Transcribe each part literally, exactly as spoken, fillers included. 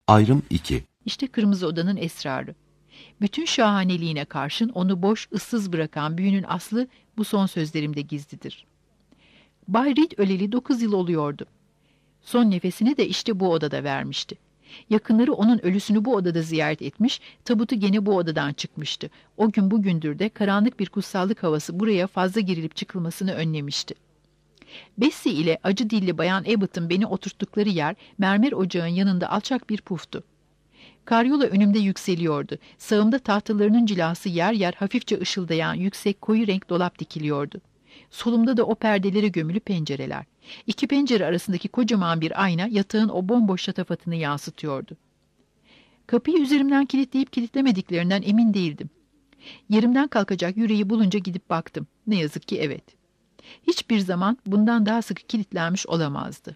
Ayrım iki. İşte Kırmızı Oda'nın esrarı. Bütün şahaneliğine karşın onu boş, ıssız bırakan büyünün aslı bu son sözlerimde gizlidir. Bay Reed öleli dokuz yıl oluyordu. Son nefesini de işte bu odada vermişti. Yakınları onun ölüsünü bu odada ziyaret etmiş, tabutu gene bu odadan çıkmıştı. O gün bugündür de karanlık bir kutsallık havası buraya fazla girilip çıkılmasını önlemişti. Bessie ile acı dilli Bayan Abbott'ın beni oturttukları yer, mermer ocağın yanında alçak bir puftu. Karyola önümde yükseliyordu. Sağımda tahtalarının cilası yer yer hafifçe ışıldayan yüksek koyu renk dolap dikiliyordu. Solumda da o perdelere gömülü pencereler. İki pencere arasındaki kocaman bir ayna yatağın o bomboş şatafatını yansıtıyordu. Kapıyı üzerimden kilitleyip kilitlemediklerinden emin değildim. Yerimden kalkacak yüreği bulunca gidip baktım. Ne yazık ki evet. Hiçbir zaman bundan daha sıkı kilitlenmiş olamazdı.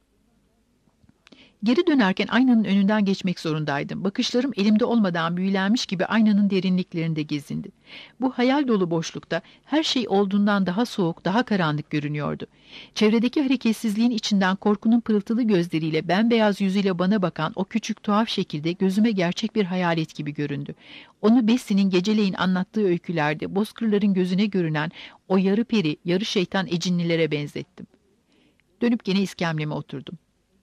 Geri dönerken aynanın önünden geçmek zorundaydım. Bakışlarım elimde olmadan büyülenmiş gibi aynanın derinliklerinde gezindi. Bu hayal dolu boşlukta her şey olduğundan daha soğuk, daha karanlık görünüyordu. Çevredeki hareketsizliğin içinden korkunun pırıltılı gözleriyle bembeyaz yüzüyle bana bakan o küçük tuhaf şekilde gözüme gerçek bir hayalet gibi göründü. Onu Bessie'nin geceleyin anlattığı öykülerde bozkırların gözüne görünen o yarı peri, yarı şeytan ecinlilere benzettim. Dönüp gene iskemleme oturdum.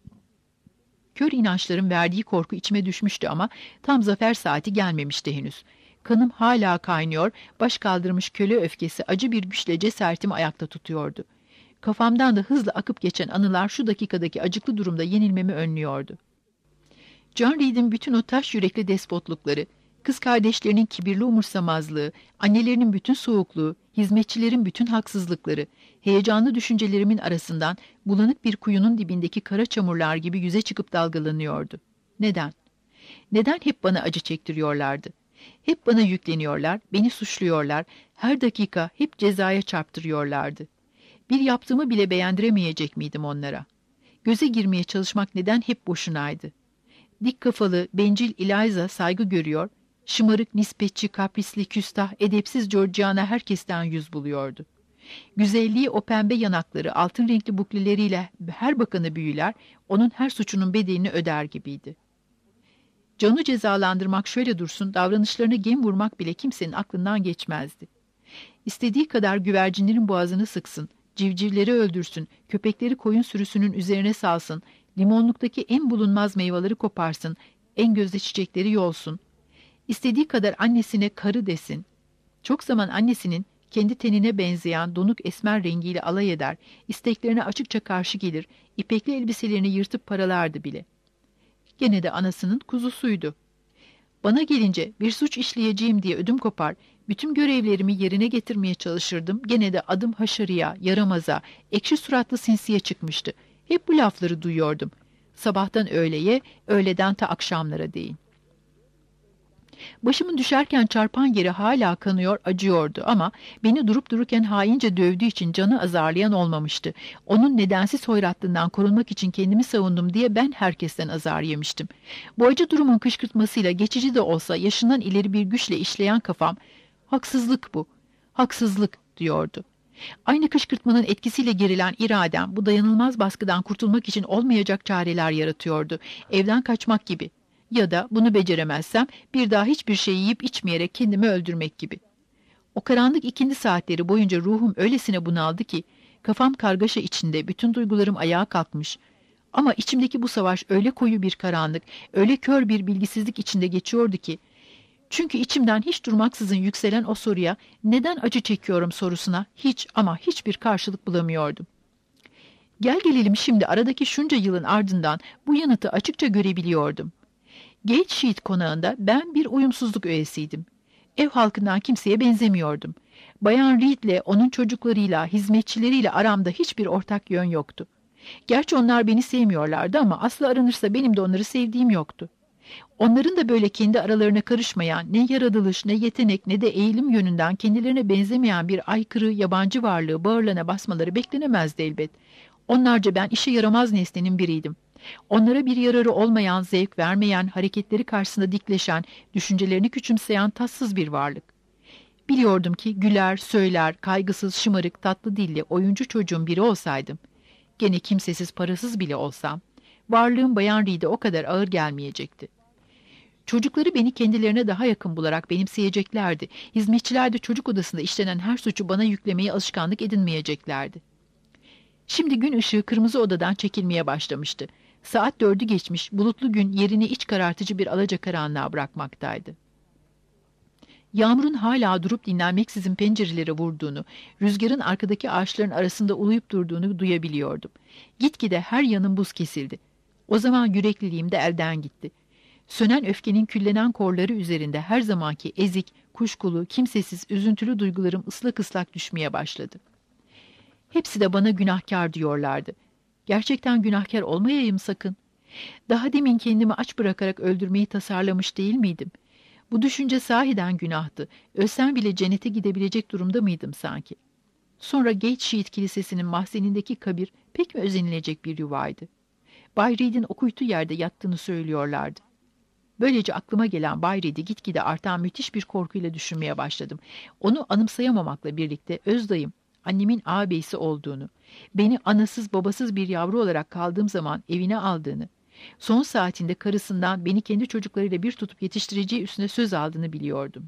Kör inançların verdiği korku içime düşmüştü ama tam zafer saati gelmemişti henüz. Kanım hala kaynıyor, baş kaldırmış köle öfkesi acı bir güçle cesaretimi ayakta tutuyordu. Kafamdan da hızla akıp geçen anılar şu dakikadaki acıklı durumda yenilmemi önlüyordu. John Reed'in bütün o taş yürekli despotlukları, kız kardeşlerinin kibirli umursamazlığı, annelerinin bütün soğukluğu, hizmetçilerin bütün haksızlıkları, heyecanlı düşüncelerimin arasından bulanık bir kuyunun dibindeki kara çamurlar gibi yüze çıkıp dalgalanıyordu. Neden? Neden hep bana acı çektiriyorlardı? Hep bana yükleniyorlar, beni suçluyorlar, her dakika hep cezaya çarptırıyorlardı. Bir yaptığımı bile beğendiremeyecek miydim onlara? Göze girmeye çalışmak neden hep boşunaydı? Dik kafalı, bencil Eliza saygı görüyor, şımarık, nispetçi, kaprisli, küstah, edepsiz Georgiana herkesten yüz buluyordu. Güzelliği o pembe yanakları, altın renkli bukleleriyle her bakanı büyüler, onun her suçunun bedelini öder gibiydi. Canı cezalandırmak şöyle dursun, davranışlarına gem vurmak bile kimsenin aklından geçmezdi. İstediği kadar güvercinlerin boğazını sıksın, civcivleri öldürsün, köpekleri koyun sürüsünün üzerine salsın, limonluktaki en bulunmaz meyveleri koparsın, en gözde çiçekleri yolsun. İstediği kadar annesine karı desin. Çok zaman annesinin kendi tenine benzeyen donuk esmer rengiyle alay eder, isteklerine açıkça karşı gelir, ipekli elbiselerini yırtıp paralardı bile. Gene de anasının kuzusuydu. Bana gelince bir suç işleyeceğim diye ödüm kopar, bütün görevlerimi yerine getirmeye çalışırdım, gene de adım haşarıya, yaramaza, ekşi suratlı sinsiye çıkmıştı. Hep bu lafları duyuyordum. Sabahtan öğleye, öğleden ta akşamlara değin. Başımın düşerken çarpan yeri hala kanıyor, acıyordu ama beni durup dururken haince dövdüğü için canı azarlayan olmamıştı. Onun nedensiz hoyratlığından korunmak için kendimi savundum diye ben herkesten azar yemiştim. Bu acı durumun kışkırtmasıyla geçici de olsa yaşından ileri bir güçle işleyen kafam, haksızlık bu, haksızlık diyordu. Aynı kışkırtmanın etkisiyle gerilen iradem bu dayanılmaz baskıdan kurtulmak için olmayacak çareler yaratıyordu. Evden kaçmak gibi. Ya da bunu beceremezsem bir daha hiçbir şey yiyip içmeyerek kendimi öldürmek gibi. O karanlık ikindi saatleri boyunca ruhum öylesine bunaldı ki kafam kargaşa içinde, bütün duygularım ayağa kalkmış. Ama içimdeki bu savaş öyle koyu bir karanlık, öyle kör bir bilgisizlik içinde geçiyordu ki, çünkü içimden hiç durmaksızın yükselen o soruya, neden acı çekiyorum sorusuna hiç ama hiçbir karşılık bulamıyordum. Gel gelelim şimdi aradaki şunca yılın ardından bu yanıtı açıkça görebiliyordum. Gateshead konağında ben bir uyumsuzluk öğesiydim. Ev halkından kimseye benzemiyordum. Bayan Reed'le, onun çocuklarıyla, hizmetçileriyle aramda hiçbir ortak yön yoktu. Gerçi onlar beni sevmiyorlardı ama aslı aranırsa benim de onları sevdiğim yoktu. Onların da böyle kendi aralarına karışmayan, ne yaratılış, ne yetenek, ne de eğilim yönünden kendilerine benzemeyen bir aykırı, yabancı varlığı bağırlarına basmaları beklenemezdi elbet. Onlarca ben işe yaramaz nesnenin biriydim. Onlara bir yararı olmayan, zevk vermeyen, hareketleri karşısında dikleşen, düşüncelerini küçümseyen tatsız bir varlık. Biliyordum ki güler, söyler, kaygısız, şımarık, tatlı dilli, oyuncu çocuğun biri olsaydım, gene kimsesiz, parasız bile olsam, Varlığım Bayan Reed'e o kadar ağır gelmeyecekti. Çocukları beni kendilerine daha yakın bularak benimseyeceklerdi. Hizmetçiler de çocuk odasında işlenen her suçu bana yüklemeye alışkanlık edinmeyeceklerdi. Şimdi gün ışığı kırmızı odadan çekilmeye başlamıştı. Saat dördü geçmiş, bulutlu gün yerini iç karartıcı bir alacakaranlığa bırakmaktaydı. Yağmurun hala durup dinlenmeksizin pencerelere vurduğunu, rüzgarın arkadaki ağaçların arasında uluyup durduğunu duyabiliyordum. Gitgide her yanım buz kesildi. O zaman yürekliliğim de elden gitti. Sönen öfkenin küllenen korları üzerinde her zamanki ezik, kuşkulu, kimsesiz, üzüntülü duygularım ıslak ıslak düşmeye başladı. Hepsi de bana günahkar diyorlardı. Gerçekten günahkar olmayayım sakın. Daha demin kendimi aç bırakarak öldürmeyi tasarlamış değil miydim? Bu düşünce sahiden günahtı. Ölsem bile cennete gidebilecek durumda mıydım sanki? Sonra Gateshead Kilisesi'nin mahzenindeki kabir pek mi özenilecek bir yuvaydı? Bay Reed'in o kuytu yerde yattığını söylüyorlardı. Böylece aklıma gelen Bay Reed'i gitgide artan müthiş bir korkuyla düşünmeye başladım. Onu anımsayamamakla birlikte öz dayım, annemin ağabeysi olduğunu, beni anasız babasız bir yavru olarak kaldığım zaman evine aldığını, son saatinde karısından beni kendi çocuklarıyla bir tutup yetiştireceği üstüne söz aldığını biliyordum.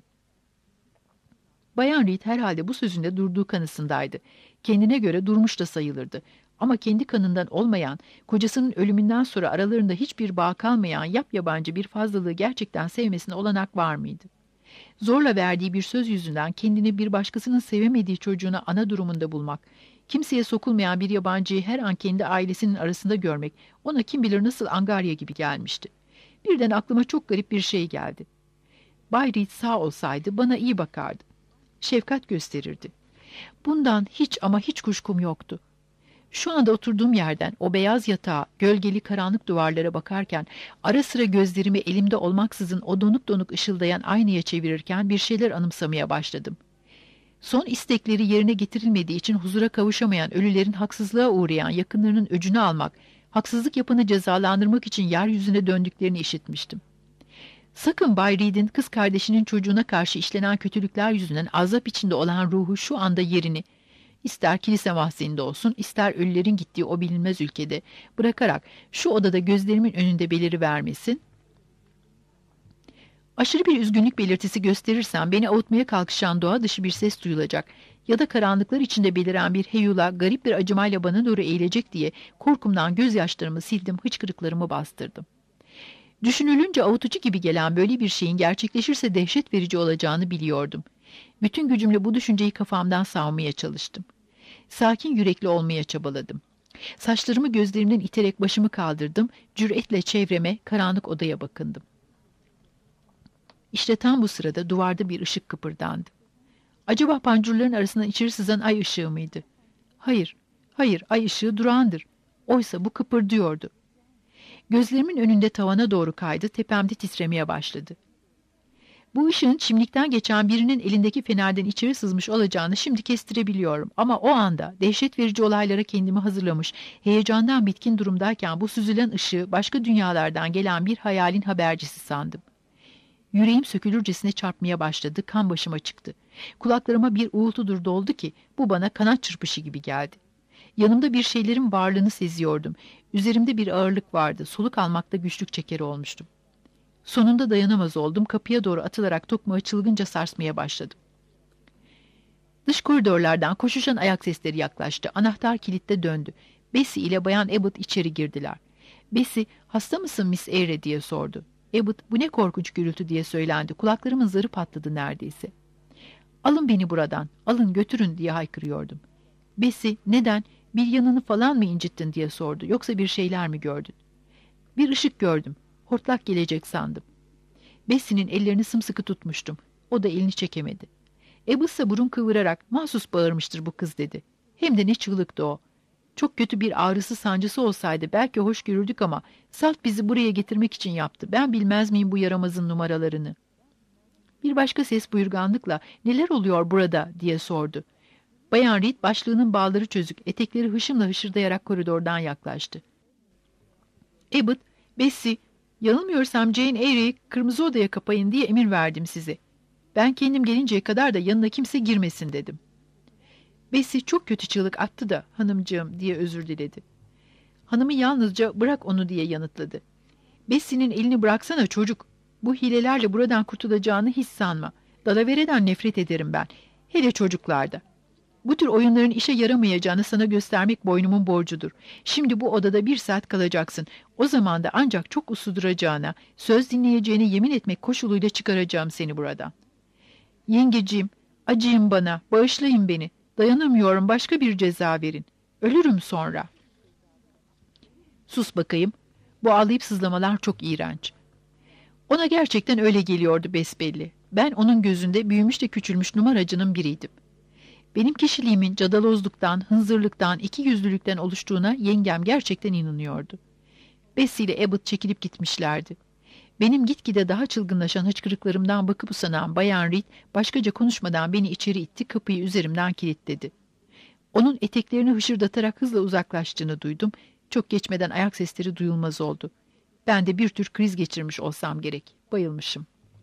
Bayan Reed herhalde bu sözünde durduğu kanısındaydı. Kendine göre durmuş da sayılırdı. Ama kendi kanından olmayan, kocasının ölümünden sonra aralarında hiçbir bağ kalmayan yapyabancı bir fazlalığı gerçekten sevmesine olanak var mıydı? Zorla verdiği bir söz yüzünden kendini bir başkasının sevemediği çocuğuna ana durumunda bulmak, kimseye sokulmayan bir yabancıyı her an kendi ailesinin arasında görmek, ona kim bilir nasıl angarya gibi gelmişti. Birden aklıma çok garip bir şey geldi. Bay Reed sağ olsaydı bana iyi bakardı. Şefkat gösterirdi. Bundan hiç ama hiç kuşkum yoktu. Şu anda oturduğum yerden o beyaz yatağa, gölgeli karanlık duvarlara bakarken, ara sıra gözlerimi elimde olmaksızın o donuk donuk ışıldayan aynaya çevirirken bir şeyler anımsamaya başladım. Son istekleri yerine getirilmediği için huzura kavuşamayan ölülerin haksızlığa uğrayan yakınlarının öcünü almak, haksızlık yapanı cezalandırmak için yeryüzüne döndüklerini işitmiştim. Sakın Bay Reed'in kız kardeşinin çocuğuna karşı işlenen kötülükler yüzünden azap içinde olan ruhu şu anda yerini, İster kilise mahzeninde olsun, ister ölülerin gittiği o bilinmez ülkede bırakarak şu odada gözlerimin önünde belirivermesin. Aşırı bir üzgünlük belirtisi gösterirsem beni avutmaya kalkışan doğa dışı bir ses duyulacak ya da karanlıklar içinde beliren bir heyula garip bir acımayla bana doğru eğilecek diye korkumdan gözyaşlarımı sildim, hıçkırıklarımı bastırdım. Düşünülünce avutucu gibi gelen böyle bir şeyin gerçekleşirse dehşet verici olacağını biliyordum. Bütün gücümle bu düşünceyi kafamdan savmaya çalıştım. Sakin yürekli olmaya çabaladım. Saçlarımı gözlerimden iterek başımı kaldırdım, cüretle çevreme, karanlık odaya bakındım. İşte tam bu sırada duvarda bir ışık kıpırdandı. Acaba pancurların arasından içeri sızan ay ışığı mıydı? Hayır, hayır, ay ışığı durağandır. Oysa bu kıpırdıyordu. Gözlerimin önünde tavana doğru kaydı, tepemde titremeye başladı. Bu ışığın çimlikten geçen birinin elindeki fenerden içeri sızmış olacağını şimdi kestirebiliyorum. Ama o anda dehşet verici olaylara kendimi hazırlamış, heyecandan bitkin durumdayken bu süzülen ışığı başka dünyalardan gelen bir hayalin habercisi sandım. Yüreğim sökülürcesine çarpmaya başladı, kan başıma çıktı. Kulaklarıma bir uğultudur doldu ki bu bana kanat çırpışı gibi geldi. Yanımda bir şeylerin varlığını seziyordum. Üzerimde bir ağırlık vardı, soluk almakta güçlük çeker olmuştum. Sonunda dayanamaz oldum, kapıya doğru atılarak tokmağı çılgınca sarsmaya başladım. Dış koridorlardan koşuşan ayak sesleri yaklaştı. Anahtar kilitte döndü. Bessie ile Bayan Abbott içeri girdiler. Bessie, hasta mısın Miss Eyre diye sordu. Abbott, bu ne korkunç gürültü diye söylendi. Kulaklarımın zarı patladı neredeyse. Alın beni buradan, alın götürün diye haykırıyordum. Bessie, neden, bir yanını falan mı incittin diye sordu. Yoksa bir şeyler mi gördün? Bir ışık gördüm. Hortlak gelecek sandım. Bessie'nin ellerini sımsıkı tutmuştum. O da elini çekemedi. Abbott ise burun kıvırarak mahsus bağırmıştır bu kız dedi. Hem de ne çığlıktı o. Çok kötü bir ağrısı sancısı olsaydı belki hoş görürdük ama salt bizi buraya getirmek için yaptı. Ben bilmez miyim bu yaramazın numaralarını? Bir başka ses buyurganlıkla neler oluyor burada diye sordu. Bayan Reed başlığının bağları çözük, etekleri hışımla hışırdayarak koridordan yaklaştı. Abbott, Bessie, yanılmıyorsam Jane Eyre'yi kırmızı odaya kapayın diye emir verdim size. Ben kendim gelinceye kadar da yanına kimse girmesin dedim. Bessie çok kötü çığlık attı da hanımcığım diye özür diledi. Hanımı yalnızca bırak onu diye yanıtladı. Bessie'nin elini bıraksana çocuk. Bu hilelerle buradan kurtulacağını hiç sanma. Dalavereden nefret ederim ben. Hele çocuklarda. Bu tür oyunların işe yaramayacağını sana göstermek boynumun borcudur. Şimdi bu odada bir saat kalacaksın. O zaman da ancak çok uslu duracağına, söz dinleyeceğine yemin etmek koşuluyla çıkaracağım seni buradan. Yengeciğim, acıyın bana, bağışlayın beni. Dayanamıyorum, başka bir ceza verin. Ölürüm sonra. Sus bakayım. Bu ağlayıp sızlamalar çok iğrenç. Ona gerçekten öyle geliyordu besbelli. Ben onun gözünde büyümüş de küçülmüş numaracının biriydim. Benim kişiliğimin cadalozluktan, hınzırlıktan, ikiyüzlülükten oluştuğuna yengem gerçekten inanıyordu. Bessie ile Abbott çekilip gitmişlerdi. Benim gitgide daha çılgınlaşan hıçkırıklarımdan bakıp usanan Bayan Reed başkaca konuşmadan beni içeri itti, kapıyı üzerimden kilitledi. Onun eteklerini hışırdatarak hızla uzaklaştığını duydum. Çok geçmeden ayak sesleri duyulmaz oldu. Ben de bir tür kriz geçirmiş olsam gerek. Bayılmışım.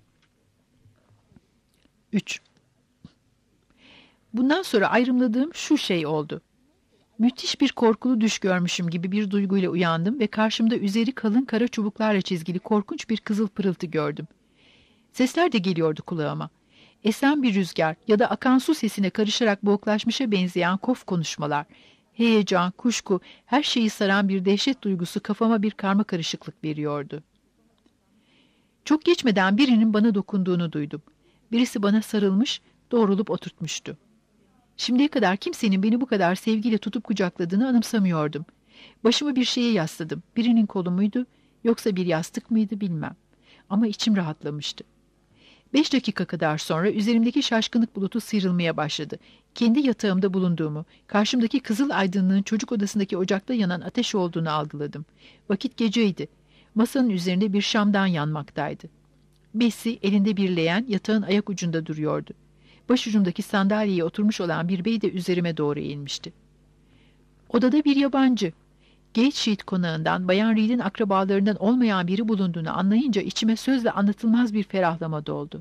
üç. Bundan sonra ayrımladığım şu şey oldu. Müthiş bir korkulu düş görmüşüm gibi bir duyguyla uyandım ve karşımda üzeri kalın kara çubuklarla çizgili korkunç bir kızıl pırıltı gördüm. Sesler de geliyordu kulağıma. Esen bir rüzgar ya da akan su sesine karışarak boğuklaşmışa benzeyen kof konuşmalar, heyecan, kuşku, her şeyi saran bir dehşet duygusu kafama bir karma karışıklık veriyordu. Çok geçmeden birinin bana dokunduğunu duydum. Birisi bana sarılmış, doğrulup oturtmuştu. Şimdiye kadar kimsenin beni bu kadar sevgiyle tutup kucakladığını anımsamıyordum. Başımı bir şeye yasladım. Birinin kolu muydu, yoksa bir yastık mıydı bilmem. Ama içim rahatlamıştı. Beş dakika kadar sonra üzerimdeki şaşkınlık bulutu sıyrılmaya başladı. Kendi yatağımda bulunduğumu, karşımdaki kızıl aydınlığın çocuk odasındaki ocakta yanan ateş olduğunu algıladım. Vakit geceydi. Masanın üzerinde bir şamdan yanmaktaydı. Bessie elinde bir leğen yatağın ayak ucunda duruyordu. Başucumdaki sandalyeye oturmuş olan bir bey de üzerime doğru eğilmişti. Odada bir yabancı. Gateshead konağından Bayan Reed'in akrabalarından olmayan biri bulunduğunu anlayınca içime sözle anlatılmaz bir ferahlama doldu.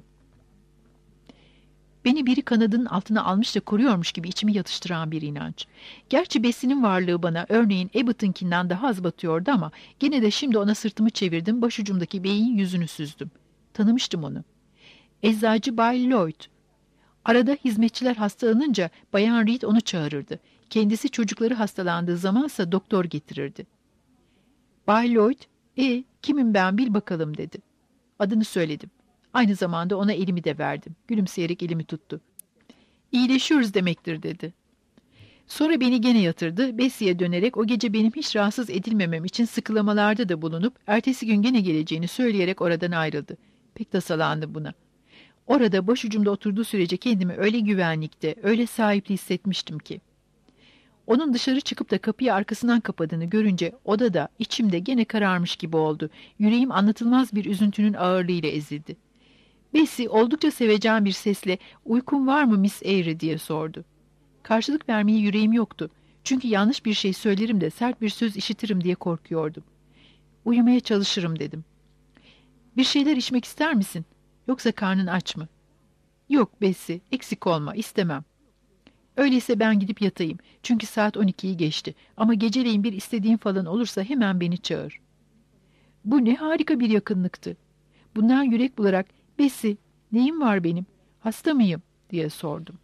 Beni biri kanadının altına almış da koruyormuş gibi içimi yatıştıran bir inanç. Gerçi Bessie'nin varlığı bana örneğin Abbott'ınkinden daha az batıyordu ama gene de şimdi ona sırtımı çevirdim, başucumdaki beyin yüzünü süzdüm. Tanımıştım onu. Eczacı Bay Lloyd. Arada hizmetçiler hastalanınca Bayan Reed onu çağırırdı. Kendisi çocukları hastalandığı zamansa doktor getirirdi. Bay Lloyd, e kimim ben bil bakalım dedi. Adını söyledim. Aynı zamanda ona elimi de verdim. Gülümseyerek elimi tuttu. İyileşiyoruz demektir dedi. Sonra beni gene yatırdı. Bessie'ye dönerek o gece benim hiç rahatsız edilmemem için sıkılamalarda da bulunup ertesi gün gene geleceğini söyleyerek oradan ayrıldı. Pek tasalandım buna. Orada başucumda oturduğu sürece kendimi öyle güvenlikte, öyle sahipli hissetmiştim ki. Onun dışarı çıkıp da kapıyı arkasından kapadığını görünce odada, içimde gene kararmış gibi oldu. Yüreğim anlatılmaz bir üzüntünün ağırlığıyla ezildi. Bessie oldukça sevecen bir sesle "Uykun var mı Miss Eyre?" diye sordu. Karşılık vermeye yüreğim yoktu. Çünkü yanlış bir şey söylerim de sert bir söz işitirim diye korkuyordum. "Uyumaya çalışırım." dedim. "Bir şeyler içmek ister misin? Yoksa karnın aç mı?" "Yok Bessie, eksik olma, istemem." "Öyleyse ben gidip yatayım. Çünkü saat on ikiyi geçti. Ama geceleyin bir istediğin falan olursa hemen beni çağır." Bu ne harika bir yakınlıktı. Bundan yürek bularak "Bessie, neyim var benim? Hasta mıyım?" diye sordum.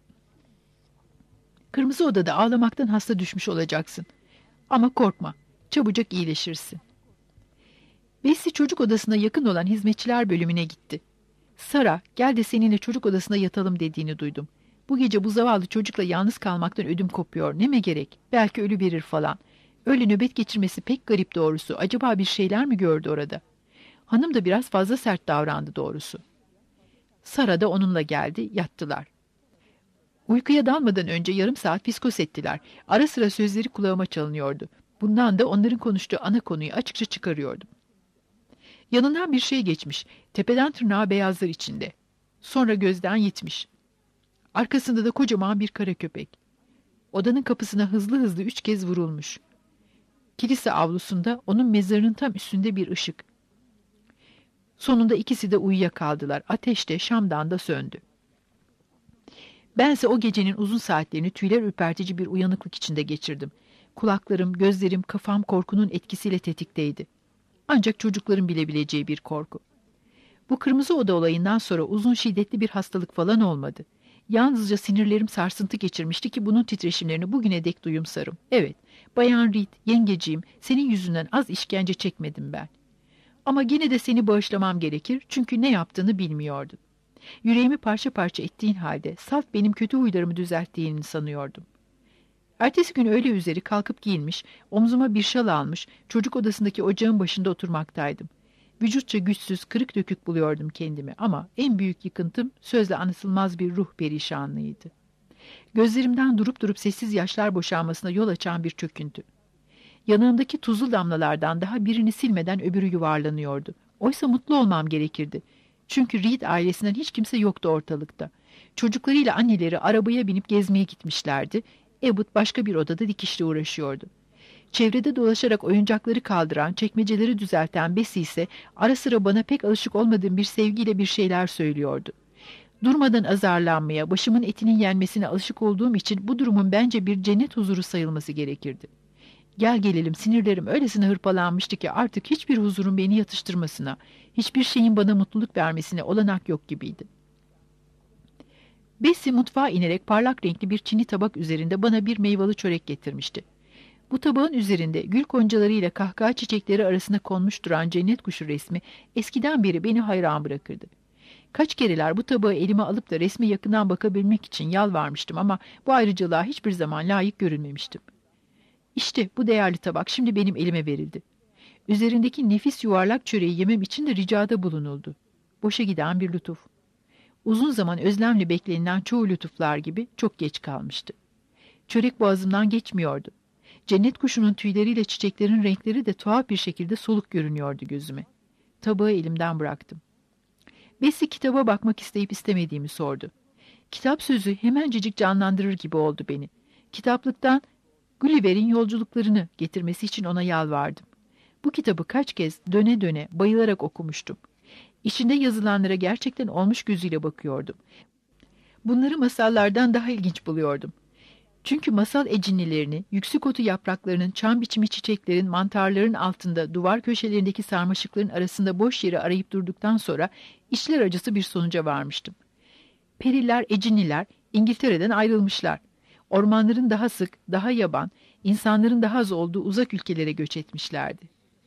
"Kırmızı odada ağlamaktan hasta düşmüş olacaksın. Ama korkma, çabucak iyileşirsin." Bessie çocuk odasına yakın olan hizmetçiler bölümüne gitti. "Sara, gel de seninle çocuk odasına yatalım" dediğini duydum. Bu gece bu zavallı çocukla yalnız kalmaktan ödüm kopuyor. Neme gerek? Belki ölü verir falan. Öyle nöbet geçirmesi pek garip doğrusu. Acaba bir şeyler mi gördü orada? Hanım da biraz fazla sert davrandı doğrusu. Sara da onunla geldi, yattılar. Uykuya dalmadan önce yarım saat fiskos ettiler. Ara sıra sözleri kulağıma çalınıyordu. Bundan da onların konuştuğu ana konuyu açıkça çıkarıyordum. Yanından bir şey geçmiş. Tepeden tırnağa beyazlar içinde. Sonra gözden yitmiş. Arkasında da kocaman bir kara köpek. Odanın kapısına hızlı hızlı üç kez vurulmuş. Kilise avlusunda onun mezarının tam üstünde bir ışık. Sonunda ikisi de uyuyakaldılar. Ateş de şamdan da söndü. Bense o gecenin uzun saatlerini tüyler ürpertici bir uyanıklık içinde geçirdim. Kulaklarım, gözlerim, kafam korkunun etkisiyle tetikteydi. Ancak çocukların bilebileceği bir korku. Bu kırmızı oda olayından sonra uzun şiddetli bir hastalık falan olmadı. Yalnızca sinirlerim sarsıntı geçirmişti ki bunun titreşimlerini bugüne dek duyumsarım. Evet, Bayan Reed, yengeciğim, senin yüzünden az işkence çekmedim ben. Ama yine de seni bağışlamam gerekir çünkü ne yaptığını bilmiyordun. Yüreğimi parça parça ettiğin halde salt benim kötü huylarımı düzelttiğini sanıyordum. Ertesi gün öğle üzeri kalkıp giyinmiş, omzuma bir şal almış, çocuk odasındaki ocağın başında oturmaktaydım. Vücutça güçsüz, kırık dökük buluyordum kendimi ama en büyük yıkıntım sözle anlatılmaz bir ruh perişanlığıydı. Gözlerimden durup durup sessiz yaşlar boşanmasına yol açan bir çöküntü. Yanağımdaki tuzlu damlalardan daha birini silmeden öbürü yuvarlanıyordu. Oysa mutlu olmam gerekirdi. Çünkü Reed ailesinden hiç kimse yoktu ortalıkta. Çocuklarıyla anneleri arabaya binip gezmeye gitmişlerdi. Abbott başka bir odada dikişle uğraşıyordu. Çevrede dolaşarak oyuncakları kaldıran, çekmeceleri düzelten Bessie ise ara sıra bana pek alışık olmadığım bir sevgiyle bir şeyler söylüyordu. Durmadan azarlanmaya, başımın etinin yenmesine alışık olduğum için bu durumun bence bir cennet huzuru sayılması gerekirdi. Gel gelelim sinirlerim öylesine hırpalanmıştı ki artık hiçbir huzurun beni yatıştırmasına, hiçbir şeyin bana mutluluk vermesine olanak yok gibiydi. Bessie mutfağa inerek parlak renkli bir çini tabak üzerinde bana bir meyveli çörek getirmişti. Bu tabağın üzerinde gül koncalarıyla kahkaha çiçekleri arasında konmuş duran cennet kuşu resmi eskiden beri beni hayran bırakırdı. Kaç kereler bu tabağı elime alıp da resme yakından bakabilmek için yalvarmıştım ama bu ayrıcalığa hiçbir zaman layık görünmemiştim. İşte bu değerli tabak şimdi benim elime verildi. Üzerindeki nefis yuvarlak çöreği yemem için de ricada bulunuldu. Boşa giden bir lütuf. Uzun zaman özlemle beklenilen çoğu lütuflar gibi çok geç kalmıştı. Çörek boğazımdan geçmiyordu. Cennet kuşunun tüyleriyle çiçeklerin renkleri de tuhaf bir şekilde soluk görünüyordu gözüme. Tabağı elimden bıraktım. Bessie kitaba bakmak isteyip istemediğimi sordu. Kitap sözü hemencecik canlandırır gibi oldu beni. Kitaplıktan Gulliver'in yolculuklarını getirmesi için ona yalvardım. Bu kitabı kaç kez döne döne bayılarak okumuştum. İçinde yazılanlara gerçekten olmuş gözüyle bakıyordum. Bunları masallardan daha ilginç buluyordum. Çünkü masal ecinlilerini, yüksük otu yapraklarının, çam biçimi çiçeklerin, mantarların altında, duvar köşelerindeki sarmaşıkların arasında boş yeri arayıp durduktan sonra içler acısı bir sonuca varmıştım. Periler, ecinliler İngiltere'den ayrılmışlar. Ormanların daha sık, daha yaban, insanların daha az olduğu uzak ülkelere göç etmişlerdi.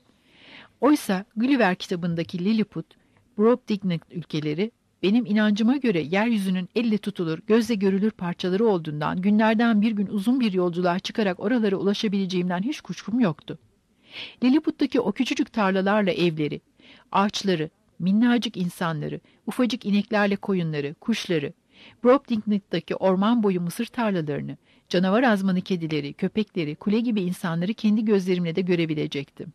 Oysa Gulliver kitabındaki Lilliput, Brobdingnag ülkeleri, benim inancıma göre yeryüzünün elle tutulur, gözle görülür parçaları olduğundan günlerden bir gün uzun bir yolculuğa çıkarak oralara ulaşabileceğimden hiç kuşkum yoktu. Lilliput'taki o küçücük tarlalarla evleri, ağaçları, minnacık insanları, ufacık ineklerle koyunları, kuşları, Brobdingnag'daki orman boyu mısır tarlalarını, canavar azmanı kedileri, köpekleri, kule gibi insanları kendi gözlerimle de görebilecektim.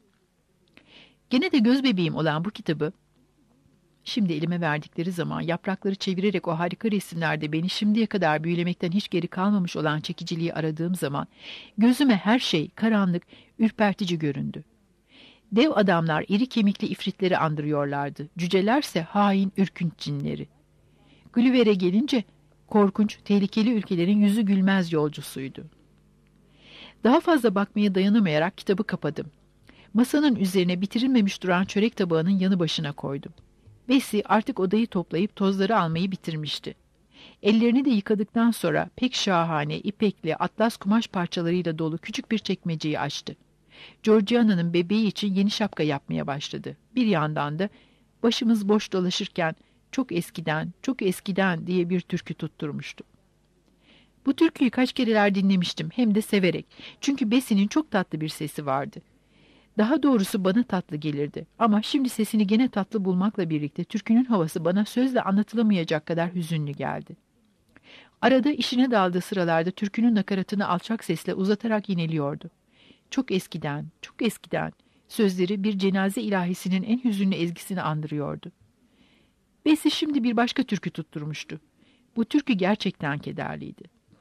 Gene de göz bebeğim olan bu kitabı, şimdi elime verdikleri zaman yaprakları çevirerek o harika resimlerde beni şimdiye kadar büyülemekten hiç geri kalmamış olan çekiciliği aradığım zaman gözüme her şey karanlık, ürpertici göründü. Dev adamlar iri kemikli ifritleri andırıyorlardı. Cücelerse hain, ürkünç cinleri. Gulliver'e gelince korkunç, tehlikeli ülkelerin yüzü gülmez yolcusuydu. Daha fazla bakmaya dayanamayarak kitabı kapadım. Masanın üzerine bitirilmemiş duran çörek tabağının yanı başına koydum. Bessie artık odayı toplayıp tozları almayı bitirmişti. Ellerini de yıkadıktan sonra pek şahane, ipekli, atlas kumaş parçalarıyla dolu küçük bir çekmeceyi açtı. Georgiana'nın bebeği için yeni şapka yapmaya başladı. Bir yandan da başımız boş dolaşırken çok eskiden, çok eskiden diye bir türkü tutturmuştu. Bu türküyü kaç kereler dinlemiştim hem de severek. Çünkü Bessie'nin çok tatlı bir sesi vardı. Daha doğrusu bana tatlı gelirdi. Ama şimdi sesini gene tatlı bulmakla birlikte türkünün havası bana sözle anlatılamayacak kadar hüzünlü geldi. Arada işine daldığı sıralarda türkünün nakaratını alçak sesle uzatarak yineliyordu. Çok eskiden, çok eskiden sözleri bir cenaze ilahisinin en hüzünlü ezgisini andırıyordu. Bessie şimdi bir başka türkü tutturmuştu. Bu türkü gerçekten kederliydi.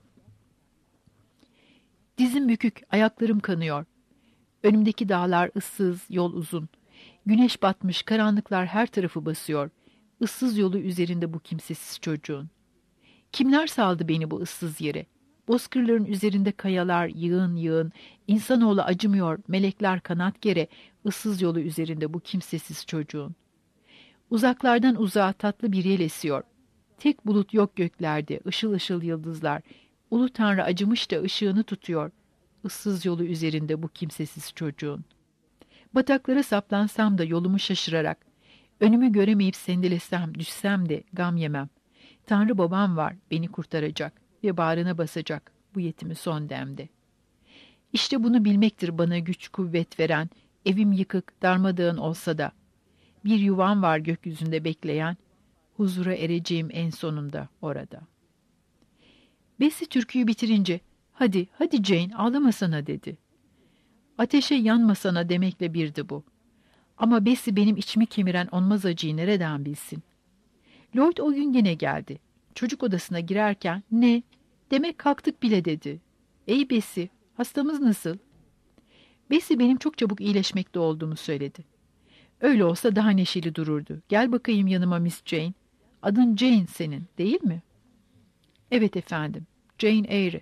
Dizim bükük, ayaklarım kanıyor. Önümdeki dağlar ıssız, yol uzun. Güneş batmış, karanlıklar her tarafı basıyor. Issız yolu üzerinde bu kimsesiz çocuğun. Kimler saldı beni bu ıssız yere? Bozkırların üzerinde kayalar yığın yığın, insanoğlu acımıyor, melekler kanat gere, ıssız yolu üzerinde bu kimsesiz çocuğun. Uzaklardan uzağa tatlı bir yel esiyor. Tek bulut yok göklerde, ışıl ışıl yıldızlar. Ulu Tanrı acımış da ışığını tutuyor. Issız yolu üzerinde bu kimsesiz çocuğun. Bataklara saplansam da yolumu şaşırarak, önümü göremeyip sendelesem, düşsem de gam yemem. Tanrı babam var, beni kurtaracak ve bağrına basacak bu yetimi son demde. İşte bunu bilmektir bana güç kuvvet veren, evim yıkık, darmadağın olsa da. Bir yuvam var gökyüzünde bekleyen, huzura ereceğim en sonunda orada. Bessie türküyü bitirince, hadi, hadi Jane ağlamasana dedi. Ateşe yanmasana demekle birdi bu. Ama Bessie benim içimi kemiren onmaz acıyı nereden bilsin? Lloyd o gün gene geldi. Çocuk odasına girerken, ne? Demek kalktık bile dedi. Ey Bessie, hastamız nasıl? Bessie benim çok çabuk iyileşmekte olduğumu söyledi. Öyle olsa daha neşeli dururdu. Gel bakayım yanıma Miss Jane. Adın Jane senin, değil mi? Evet efendim, Jane Eyre.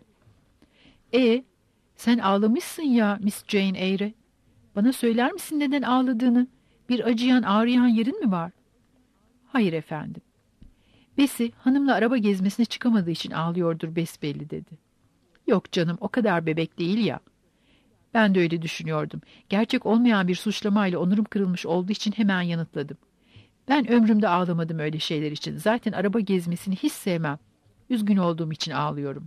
E, sen ağlamışsın ya Miss Jane Eyre. Bana söyler misin neden ağladığını? Bir acıyan, ağrıyan yerin mi var? Hayır efendim. Bessie, hanımla araba gezmesine çıkamadığı için ağlıyordur besbelli dedi. Yok canım, o kadar bebek değil ya. Ben de öyle düşünüyordum. Gerçek olmayan bir suçlamayla onurum kırılmış olduğu için hemen yanıtladım. Ben ömrümde ağlamadım öyle şeyler için. Zaten araba gezmesini hiç sevmem. Üzgün olduğum için ağlıyorum.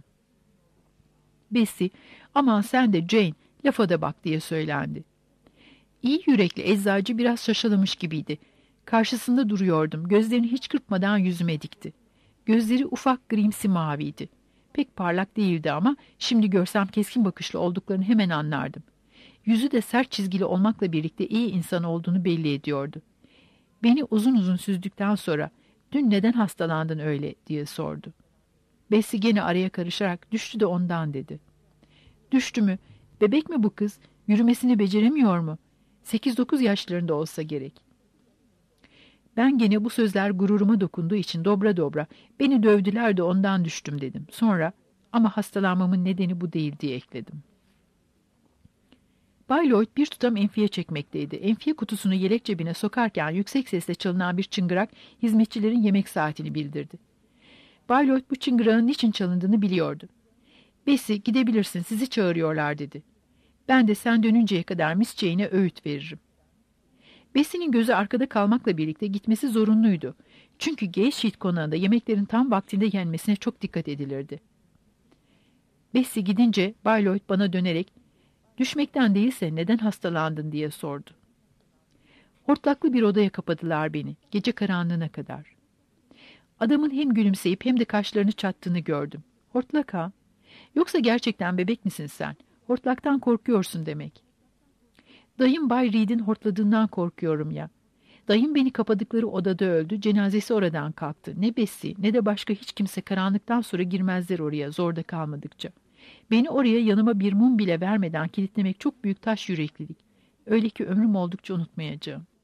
Bessie, aman sen de Jane, lafa da bak diye söylendi. İyi yürekli eczacı biraz şaşalamış gibiydi. Karşısında duruyordum. Gözlerini hiç kırpmadan yüzüme dikti. Gözleri ufak grimsi maviydi. Pek parlak değildi ama şimdi görsem keskin bakışlı olduklarını hemen anlardım. Yüzü de sert çizgili olmakla birlikte iyi insan olduğunu belli ediyordu. Beni uzun uzun süzdükten sonra dün neden hastalandın öyle diye sordu. Bessie gene araya karışarak düştü de ondan dedi. Düştü mü? Bebek mi bu kız? Yürümesini beceremiyor mu? Sekiz dokuz yaşlarında olsa gerek. Ben gene bu sözler gururuma dokunduğu için dobra dobra beni dövdüler de ondan düştüm dedim. Sonra ama hastalanmamın nedeni bu değil diye ekledim. Bay Lloyd bir tutam enfiye çekmekteydi. Enfiye kutusunu yelek cebine sokarken yüksek sesle çalınan bir çıngırak hizmetçilerin yemek saatini bildirdi. Bay Lloyd bu çıngırağın niçin çalındığını biliyordu. Bessie gidebilirsin sizi çağırıyorlar dedi. Ben de sen dönünceye kadar Miss Jane'e öğüt veririm. Bessie'nin gözü arkada kalmakla birlikte gitmesi zorunluydu. Çünkü Gay Sheet konağında yemeklerin tam vaktinde yenmesine çok dikkat edilirdi. Bessie gidince Bay Lloyd bana dönerek, düşmekten değilse neden hastalandın diye sordu. Hortlaklı bir odaya kapadılar beni, gece karanlığına kadar. Adamın hem gülümseyip hem de kaşlarını çattığını gördüm. Hortlak ha? Yoksa gerçekten bebek misin sen? Hortlaktan korkuyorsun demek. Dayım Bay Reed'in hortladığından korkuyorum ya. Dayım beni kapadıkları odada öldü, cenazesi oradan kalktı. Ne Bessie ne de başka hiç kimse karanlıktan sonra girmezler oraya zorda kalmadıkça. Beni oraya yanıma bir mum bile vermeden kilitlemek çok büyük taş yüreklilik. Öyle ki ömrüm oldukça unutmayacağım.